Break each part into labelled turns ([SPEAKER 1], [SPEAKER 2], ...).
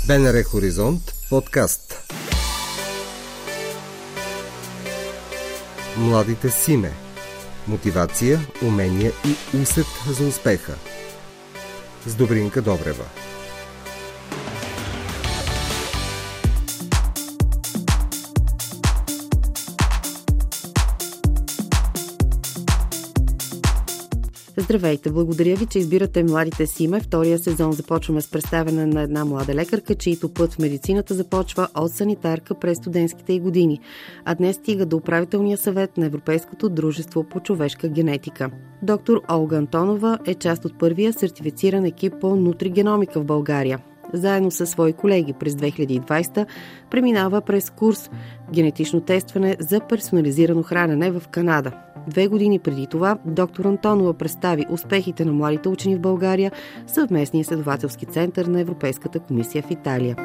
[SPEAKER 1] БНР Хоризонт подкаст. Младите Симе. Мотивация, умения и усет за успеха. С Добринка Добрева.
[SPEAKER 2] Здравейте! Благодаря ви, че избирате Младите Симе. Втория сезон започваме с представяне на една млада лекарка, чийто път в медицината започва от санитарка през студентските й години, а днес стига до управителния съвет на Европейското дружество по човешка генетика. Доктор Олга Антонова е част от първия сертифициран екип по нутригеномика в България. Заедно със свои колеги през 2020 преминава през курс генетично тестване за персонализирано хранене в Канада. 2 години преди това доктор Антонова представи успехите на младите учени в България в съвместния изследователски център на Европейската комисия в Италия.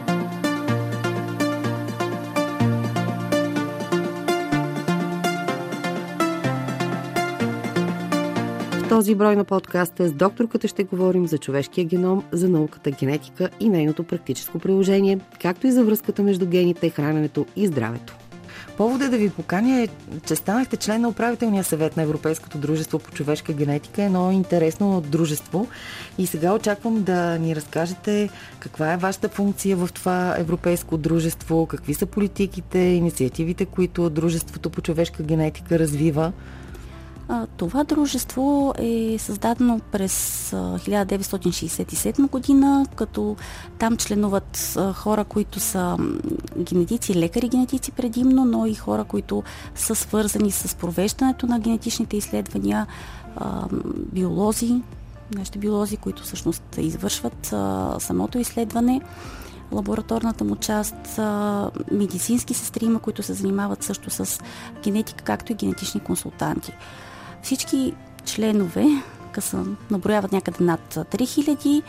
[SPEAKER 2] В този брой на подкаста с докторката ще говорим за човешкия геном, за науката генетика и нейното практическо приложение, както и за връзката между гените, храненето и здравето.
[SPEAKER 3] Поводът да ви поканя е, че станахте член на управителния съвет на Европейското дружество по човешка генетика, едно интересно дружество. И сега очаквам да ни разкажете каква е вашата функция в това европейско дружество, какви са политиките, инициативите, които дружеството по човешка генетика развива.
[SPEAKER 4] Това дружество е създадено през 1967 година, като там членуват хора, които са генетици, лекари-генетици предимно, но и хора, които са свързани с провеждането на генетичните изследвания, биолози, нашите биолози, които всъщност извършват самото изследване, лабораторната му част, медицински сестри има, които се занимават също с генетика, както и генетични консултанти. Всички членове наброяват някъде над 3000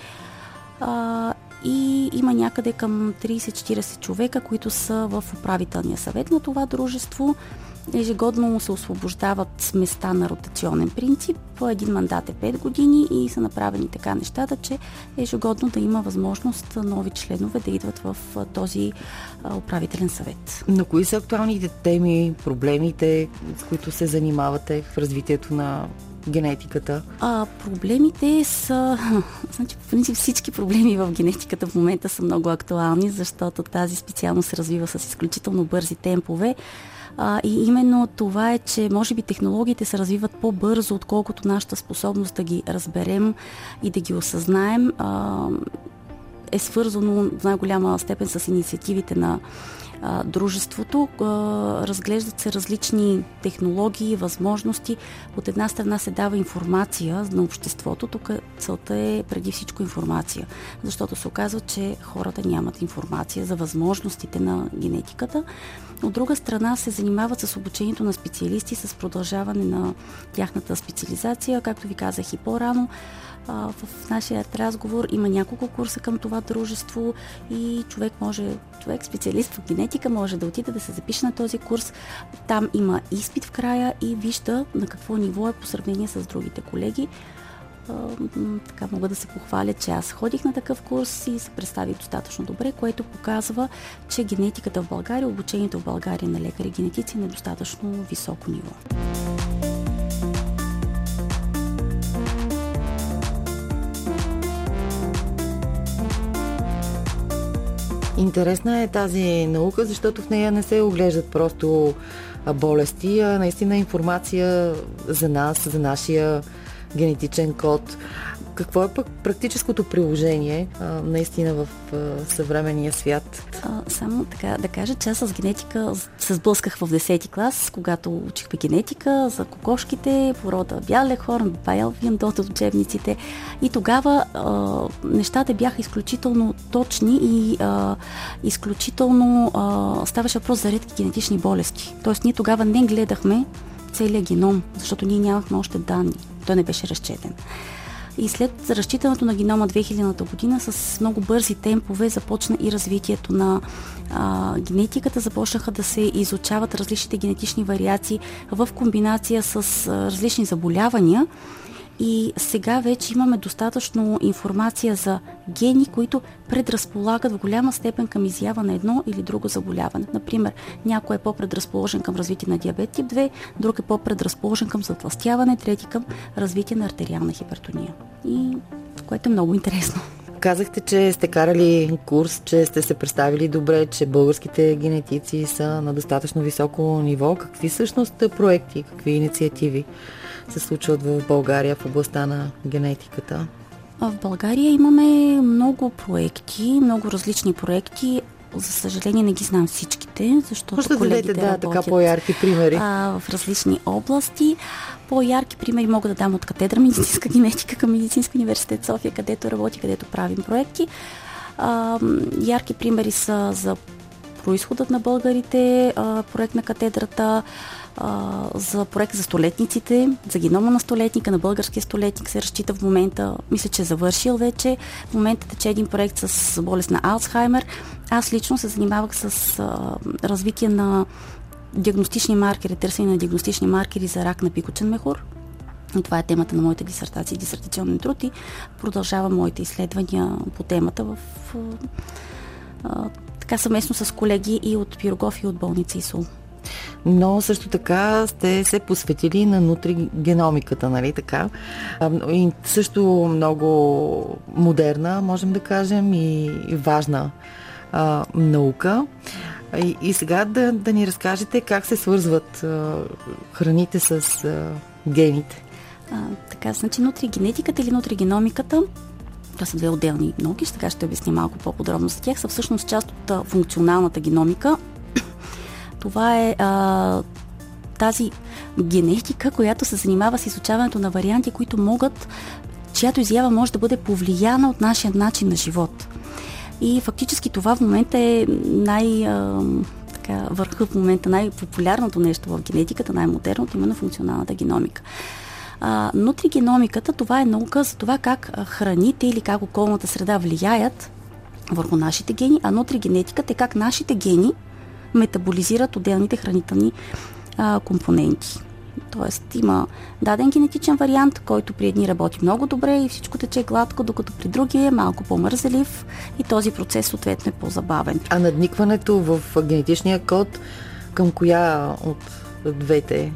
[SPEAKER 4] и има някъде към 30-40 човека, които са в управителния съвет на това дружество. Ежегодно се освобождават места на ротационен принцип. Един мандат е 5 години и са направени така нещата, че ежегодно да има възможност нови членове да идват в този управителен съвет.
[SPEAKER 3] Но кои са актуалните теми, проблемите, с които се занимавате в развитието на генетиката?
[SPEAKER 4] Проблемите са... Значи, по принцип всички проблеми в генетиката в момента са много актуални, защото тази специалност се развива с изключително бързи темпове. И именно това е, че може би технологиите се развиват по-бързо, отколкото нашата способност да ги разберем и да ги осъзнаем, е свързано в най-голяма степен с инициативите на дружеството. Разглеждат се различни технологии, възможности. От една страна се дава информация на обществото. Тук целта е преди всичко информация, защото се оказва, че хората нямат информация за възможностите на генетиката. От друга страна се занимават с обучението на специалисти, с продължаване на тяхната специализация. Както ви казах и по-рано, в нашия разговор има няколко курса към това дружество и човек, специалист в генетика, може да отиде да се запише на този курс. Там има изпит в края и вижда на какво ниво е по сравнение с другите колеги. Така мога да се похваля, че аз ходих на такъв курс и се представих достатъчно добре, което показва, че генетиката в България, обучението в България на лекари-генетици е на достатъчно високо ниво.
[SPEAKER 3] Интересна е тази наука, защото в нея не се оглеждат просто болести, а наистина информация за нас, за нашия генетичен код. Какво е пък практическото приложение наистина в съвременния свят?
[SPEAKER 4] Само така да кажа, че аз с генетика се сблъсках в 10-ти клас, когато учихме генетика за кокошките, порода бял лехорн, Байел-Виандот от учебниците. И тогава нещата бяха изключително точни и изключително ставаше въпрос за редки генетични болести. Тоест ние тогава не гледахме целият геном, защото ние нямахме още данни. Той не беше разчетен. И след разчитането на генома 2000-та година с много бързи темпове започна и развитието на генетиката. Започнаха да се изучават различните генетични вариации в комбинация с различни заболявания И сега вече имаме достатъчно информация за гени, които предразполагат в голяма степен към изява на едно или друго заболяване. Например, някой е по-предразположен към развитие на диабет тип 2, друг е по-предразположен към затлъстяване, трети към развитие на артериална хипертония. И което е много интересно.
[SPEAKER 3] Казахте, че сте карали курс, че сте се представили добре, че българските генетици са на достатъчно високо ниво. Какви всъщност проекти, какви инициативи се случват в България в областта на генетиката?
[SPEAKER 4] В България имаме много проекти, много различни проекти. За съжаление не ги знам всичките, защото колегите работят
[SPEAKER 3] така по-ярки примери
[SPEAKER 4] в различни области. По-ярки примери мога да дам от катедра медицинска генетика към Медицински университет София, където работи, където правим проекти. Ярки примери са за произходът на българите, проект на катедрата, за проект за столетниците, за генома на столетника, на българския столетник се разчита в момента, мисля, че е завършил вече. В момента тече един проект с болест на Алцхаймер. Аз лично се занимавах с развитие на диагностични маркери, търсене на диагностични маркери за рак на пикочен мехур. И това е темата на моята дисертация и дисертационен труд и продължавам моите изследвания по темата така съвместно с колеги и от Пирогов и от болница ИСУЛ.
[SPEAKER 3] Но също така сте се посветили на нутригеномиката, нали така? И също много модерна, можем да кажем, и важна наука. И сега да ни разкажете как се свързват храните с гените.
[SPEAKER 4] Така, значи нутригенетиката или нутригеномиката, това са две отделни науки, сега ще обясня малко по-подробно за тях, са всъщност част от функционалната геномика. Това е тази генетика, която се занимава с изучаването на варианти, чиято изява може да бъде повлияна от нашия начин на живот. И фактически това в момента е върха в момента, най-популярното нещо в генетиката, най-модерното, именно функционалната геномика. Нутригеномиката, това е наука за това как храните или как околната среда влияят върху нашите гени, а нутригенетиката е как нашите гени метаболизират отделните хранителни компоненти. Тоест има даден генетичен вариант, който при едни работи много добре и всичко тече гладко, докато при други е малко по-мързелив и този процес съответно е по-забавен.
[SPEAKER 3] А надникването в генетичния код към коя от двете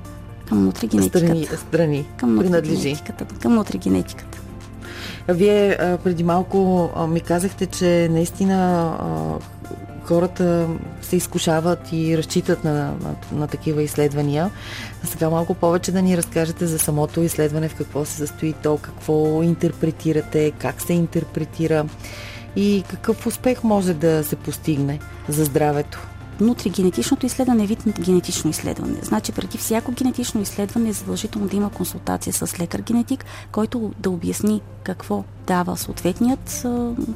[SPEAKER 3] страни принадлежи?
[SPEAKER 4] Към нутригенетиката.
[SPEAKER 3] Вие преди малко ми казахте, че наистина хората се изкушават и разчитат на такива изследвания. А сега малко повече да ни разкажете за самото изследване, в какво се състои то, какво интерпретирате, как се интерпретира и какъв успех може да се постигне за здравето.
[SPEAKER 4] Нутригенетичното изследване е вид генетично изследване. Значи преди всяко генетично изследване е задължително да има консултация с лекар-генетик, който да обясни какво дава съответният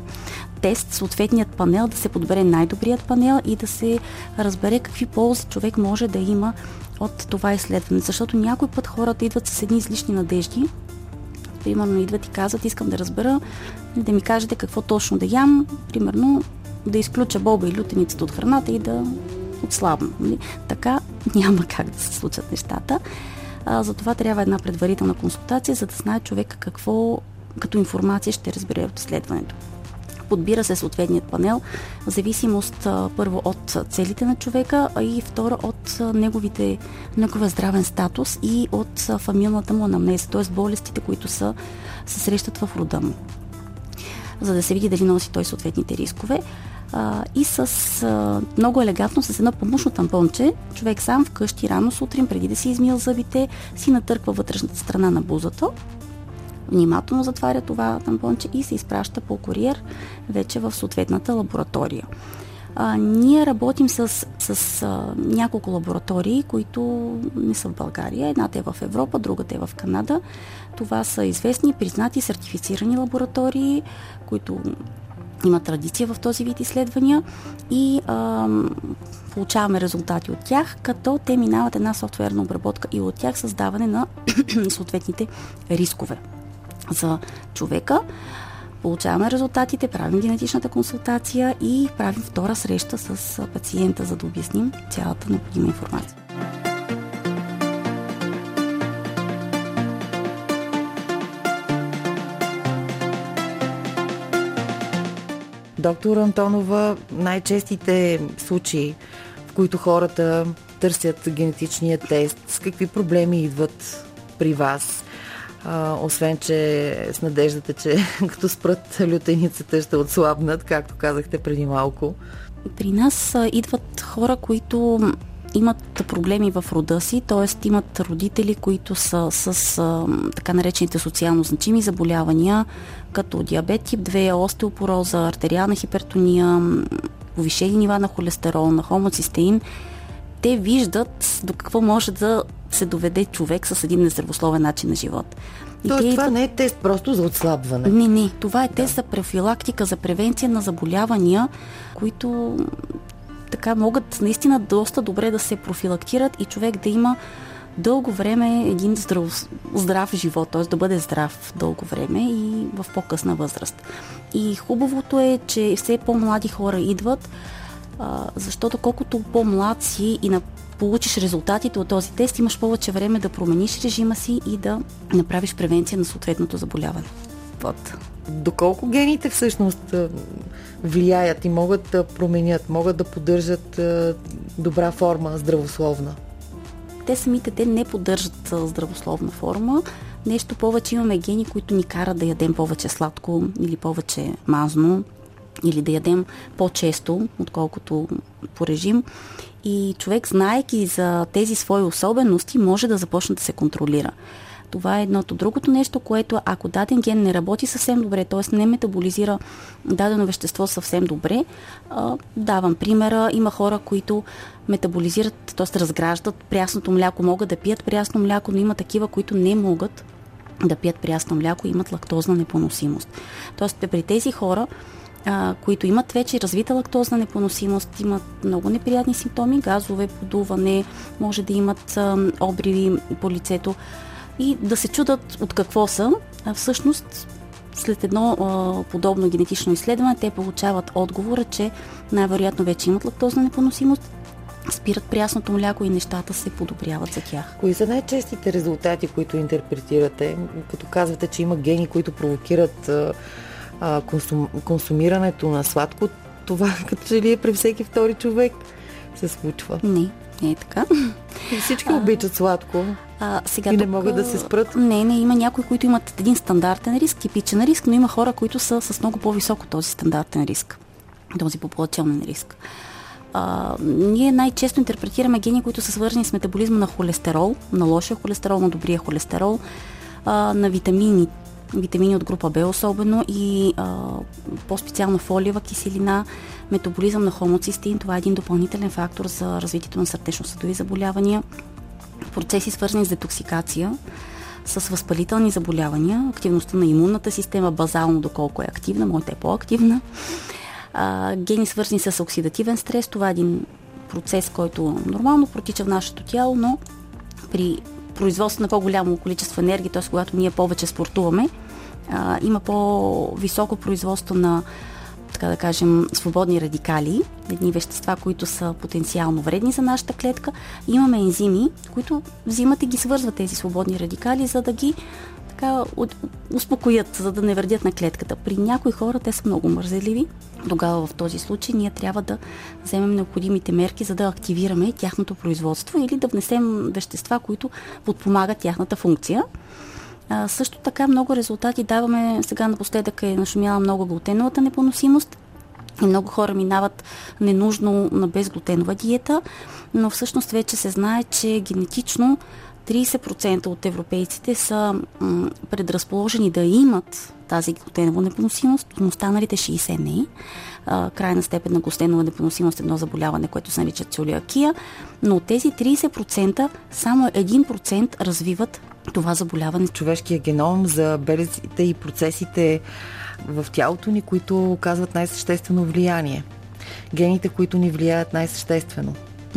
[SPEAKER 4] тест, съответният панел, да се подбере най-добрият панел и да се разбере какви ползи човек може да има от това изследване. Защото някой път хората идват с едни излишни надежди. Примерно идват и казват, искам да разбера, да ми кажете какво точно да ям, примерно да изключа боба и лютеницата от храната и да отслабна. Така няма как да се случат нещата. Затова трябва една предварителна консултация, за да знае човек какво като информация ще разбере от изследването. Подбира се съответният панел в зависимост първо от целите на човека, а и второ от неговия здравен статус и от фамилната му анамнеза, т.е. болестите, които се срещат в рода му, за да се види дали носи той съответните рискове. И много елегантно с едно помощно тампонче, човек сам вкъщи рано сутрин, преди да си измил зъбите, си натърква вътрешната страна на бузата, внимателно затваря това тампонче и се изпраща по куриер вече в съответната лаборатория. Ние работим с няколко лаборатории, които не са в България. Едната е в Европа, другата е в Канада. Това са известни, признати, сертифицирани лаборатории, които има традиция в този вид изследвания и получаваме резултати от тях, като те минават една софтуерна обработка и от тях създаване на съответните рискове за човека. Получаваме резултатите, правим генетичната консултация и правим втора среща с пациента, за да обясним цялата необходима информация.
[SPEAKER 3] Доктор Антонова, най-честите случаи, в които хората търсят генетичния тест, с какви проблеми идват при вас? Освен, че с надеждата, че като спрат лютеницата ще отслабнат, както казахте преди малко.
[SPEAKER 4] При нас идват хора, които имат проблеми в рода си, т.е. имат родители, които са с така наречените социално значими заболявания, като диабет тип 2, остеопороза, артериална хипертония, повишени нива на холестерол, на хомоцистеин. Те виждат до какво може да се доведе човек с един нездравословен начин на живот.
[SPEAKER 3] Това не е тест просто за отслабване.
[SPEAKER 4] Не. Това е тест за профилактика, за превенция на заболявания, които така могат наистина доста добре да се профилактират и човек да има дълго време един здрав живот, т.е. да бъде здрав дълго време и в по-късна възраст. И хубавото е, че все по-млади хора идват, защото колкото по-млад си и получиш резултатите от този тест, имаш повече време да промениш режима си и да направиш превенция на съответното заболяване. Вот.
[SPEAKER 3] Доколко гените всъщност влияят и могат да променят, могат да поддържат добра форма, здравословна?
[SPEAKER 4] Те не поддържат здравословна форма. Нещо повече, имаме гени, които ни карат да ядем повече сладко или повече мазно, или да ядем по-често, отколкото по режим. И човек, знаейки за тези свои особености, може да започне да се контролира. Това е едното. Другото нещо, което ако даден ген не работи съвсем добре, т.е. не метаболизира дадено вещество съвсем добре, давам примера, има хора, които метаболизират, т.е. разграждат прясното мляко, могат да пият прясно мляко, но има такива, които не могат да пият прясно мляко и имат лактозна непоносимост. Т.е. при тези хора, които имат вече развита лактозна непоносимост, имат много неприятни симптоми, газове, подуване, може да имат обриви по лицето и да се чудат от какво са. Всъщност, след едно подобно генетично изследване, те получават отговора, че най-вероятно вече имат лактозна непоносимост, спират прясното мляко и нещата се подобряват за тях.
[SPEAKER 3] Кои са най-честите резултати, които интерпретирате, като казвате, че има гени, които провокират консумирането на сладко? Това като че ли е при всеки втори човек се случва?
[SPEAKER 4] Не е така.
[SPEAKER 3] И всички обичат сладко и не могат да се спрат?
[SPEAKER 4] Не, има някои, които имат един стандартен риск, типичен риск, но има хора, които са с много по-високо този стандартен риск, този популационен риск. Ние най-често интерпретираме гени, които са свързани с метаболизма на холестерол, на лошия холестерол, на добрия холестерол, на витамини от група Б особено и по-специално фолиева киселина, метаболизъм на хомоцистеин. Това е един допълнителен фактор за развитието на сърдечно-съдови заболявания, процеси свързани с детоксикация, с възпалителни заболявания, активността на имунната система, базално доколко е активна, моята е по-активна, гени свързани с оксидативен стрес. Това е един процес, който нормално протича в нашето тяло, но при производство на по-голямо количество енергия, т.е. когато ние повече спортуваме, има по-високо производство на, така да кажем, свободни радикали, едни вещества, които са потенциално вредни за нашата клетка. Имаме ензими, които взимат и ги свързват тези свободни радикали, за да ги така успокоят, за да не вредят на клетката. При някои хора те са много мързеливи. Тогава в този случай ние трябва да вземем необходимите мерки, за да активираме тяхното производство или да внесем вещества, които подпомагат тяхната функция. Също така много резултати даваме. Сега напоследък е нашумяла много глутеновата непоносимост и много хора минават ненужно на безглутенова диета, но всъщност вече се знае, че генетично 30% от европейците са предразположени да имат тази глутенова непоносимост, но останалите 60% не. Крайна степен на глутенова непоносимост е едно заболяване, което се нарича целиакия, но от тези 30% само 1% развиват това заболяване.
[SPEAKER 3] Човешкия геном за белезите и процесите в тялото ни, които оказват най-съществено влияние. Гените, които ни влияят най-съществено.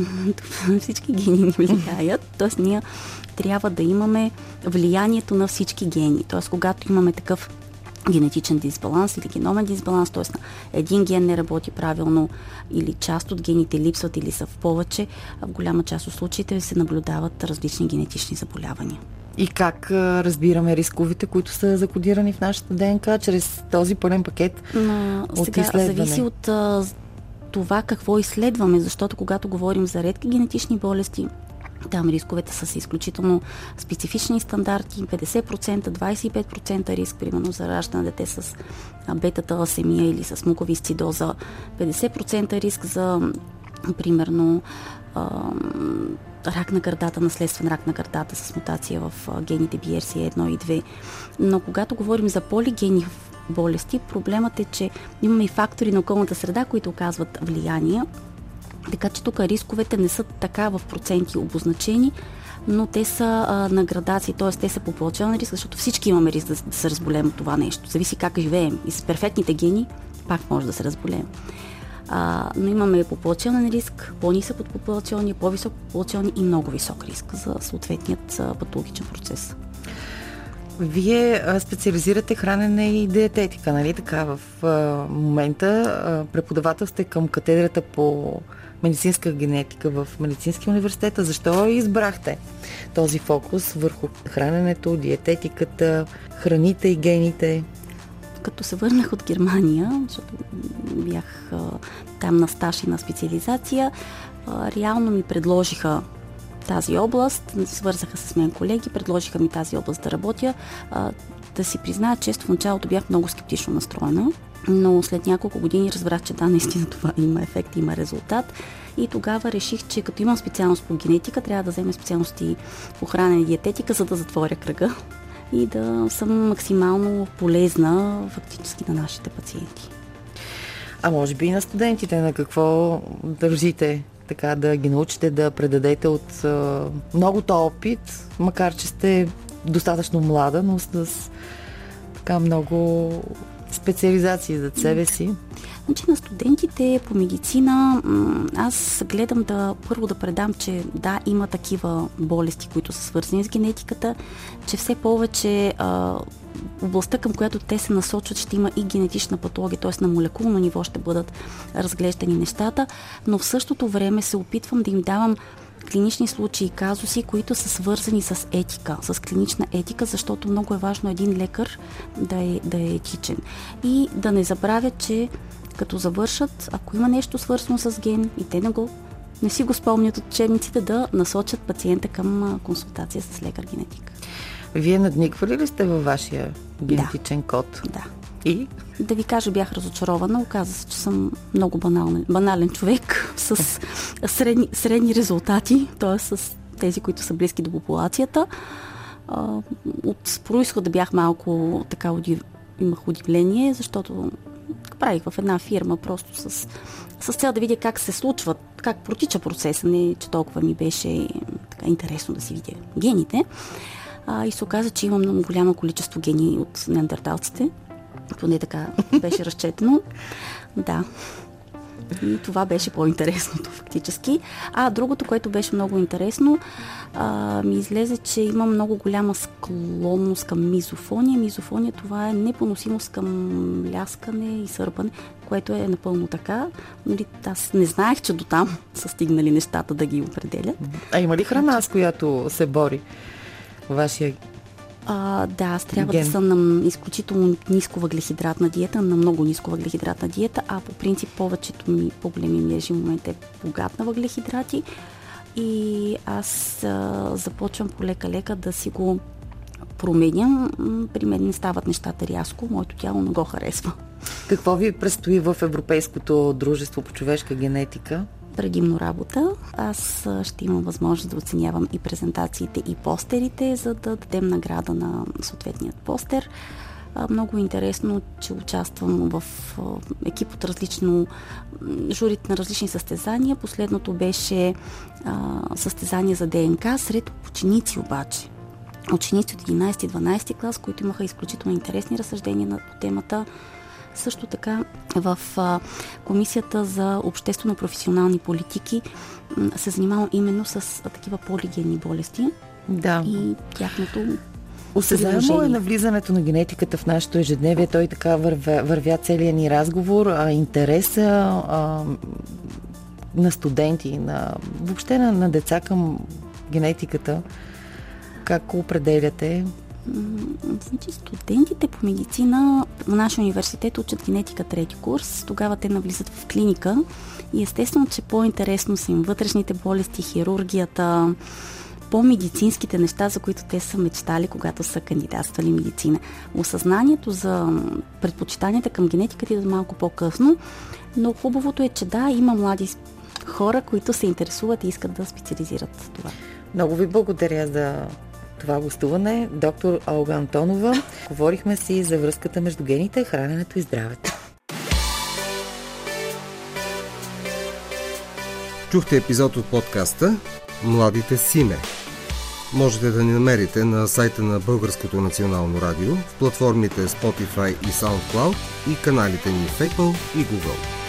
[SPEAKER 4] Всички гени ни влияят, т.е. ние трябва да имаме влиянието на всички гени. Т.е. когато имаме такъв генетичен дисбаланс или геномен дисбаланс, т.е. един ген не работи правилно или част от гените липсват или са в повече, в голяма част от случаите се наблюдават различни генетични заболявания.
[SPEAKER 3] И как разбираме рисковите, които са закодирани в нашата ДНК, чрез този пълен пакет от изследване?
[SPEAKER 4] Зависи от това какво изследваме, защото когато говорим за редки генетични болести, там рисковете са с изключително специфични стандарти, 50%, 25% риск, примерно за раждане на дете с бета-таласемия или с муковисцидоза, 50% риск за, примерно, рак на гърдата, наследствен рак на гърдата с мутация в гените BRCA1 и 2. Но когато говорим за полигенни болести, проблемът е, че имаме и фактори на околната среда, които оказват влияние. Така че тук рисковете не са така в проценти обозначени, но те са на градации, т.е. те са популационен риск, защото всички имаме риск да се разболеем от това нещо. Зависи как живеем. И с перфектните гени пак може да се разболеем. Но имаме популационен риск, по-нисък от популационния, по-висок популационен и много висок риск за съответният патологичен процес.
[SPEAKER 3] Вие специализирате хранене и диететика, нали така? В момента преподавател сте към катедрата по медицинска генетика в Медицинския университет. Защо избрахте този фокус върху храненето, диететиката, храните и гените?
[SPEAKER 4] Като се върнах от Германия, защото бях там на стаж и на специализация, реално ми предложиха тази област, свързаха с мен колеги, предложиха ми тази област да работя. Да си призная, често в началото бях много скептично настроена, но след няколко години разбрах, че да, наистина това има ефект, има резултат. И тогава реших, че като имам специалност по генетика, трябва да взема специалности по хранене и диететика, за да затворя кръга и да съм максимално полезна фактически на нашите пациенти.
[SPEAKER 3] А може би и на студентите, на какво държите така да ги научите да предадете от многото опит, макар че сте достатъчно млада, но с така много специализации зад себе си?
[SPEAKER 4] Значи на студентите по медицина аз гледам първо да предам, че да, има такива болести, които са свързани с генетиката, че все повече областта, към която те се насочват, ще има и генетична патология, т.е. на молекулно ниво ще бъдат разглеждани нещата, но в същото време се опитвам да им давам клинични случаи и казуси, които са свързани с етика, с клинична етика, защото много е важно един лекар да е етичен. И да не забравят, че като завършат, ако има нещо свързано с ген и те не си го спомнят от учебниците, да насочат пациента към консултация с лекар-генетик.
[SPEAKER 3] Вие надниквали ли сте във вашия генетичен код?
[SPEAKER 4] Да.
[SPEAKER 3] И?
[SPEAKER 4] Да ви кажа, бях разочарована. Оказа се, че съм много банален човек с средни резултати, т.е. с тези, които са близки до популацията. От произхода бях малко така имах удивление, защото правих в една фирма просто с цел да видя как се случва, как протича процеса, не че толкова ми беше така интересно да си видя гените. И се оказа, че имам много голямо количество гени от неандерталците. Поне така беше разчетено. Да. И това беше по-интересното фактически. Другото, което беше много интересно, ми излезе, че имам много голяма склонност към мизофония. Мизофония, това е непоносимост към ляскане и сърбане, което е напълно така. Аз не знаех, че до там са стигнали нещата да ги определят.
[SPEAKER 3] Има ли храна, с която се бори вашия
[SPEAKER 4] да, аз трябва да съм на изключително ниско въглехидратна диета, на много ниско въглехидратна диета, а по принцип по-големи ми режим в момента е богат на въглехидрати и аз започвам полека-лека да си го променям. При мен не стават нещата рязко, моето тяло не го харесва.
[SPEAKER 3] Какво ви предстои в Европейското дружество по човешка генетика?
[SPEAKER 4] Предимно работа. Аз ще имам възможност да оценявам и презентациите, и постерите, за да дадем награда на съответният постер. Много интересно, че участвам в екип от журите на различни състезания. Последното беше състезание за ДНК сред ученици обаче. Ученици от 11-12 клас, които имаха изключително интересни разсъждения по темата. Също така в Комисията за обществено-професионални политики се занимавам именно с такива полигенни болести.
[SPEAKER 3] Да.
[SPEAKER 4] И тяхното
[SPEAKER 3] осезаемо е навлизането на генетиката в нашето ежедневие. Той така вървя целият ни разговор, интереса на студенти, въобще на деца към генетиката Как го определяте?
[SPEAKER 4] Значи, студентите по медицина в нашия университет учат генетика трети курс. Тогава те навлизат в клиника и естествено, че по-интересно са им вътрешните болести, хирургията, по-медицинските неща, за които те са мечтали, когато са кандидатствали медицина. Осъзнанието за предпочитанията към генетиката идва малко по-късно, но хубавото е, че да, има млади хора, които се интересуват и искат да специализират това.
[SPEAKER 3] Много ви благодаря за това гостуване. Доктор Олга Антонова. Говорихме си за връзката между гените, храненето и здравето.
[SPEAKER 1] Чухте епизод от подкаста Младите с име. Можете да ни намерите на сайта на Българското национално радио, в платформите Spotify и SoundCloud и каналите ни в Apple и Google.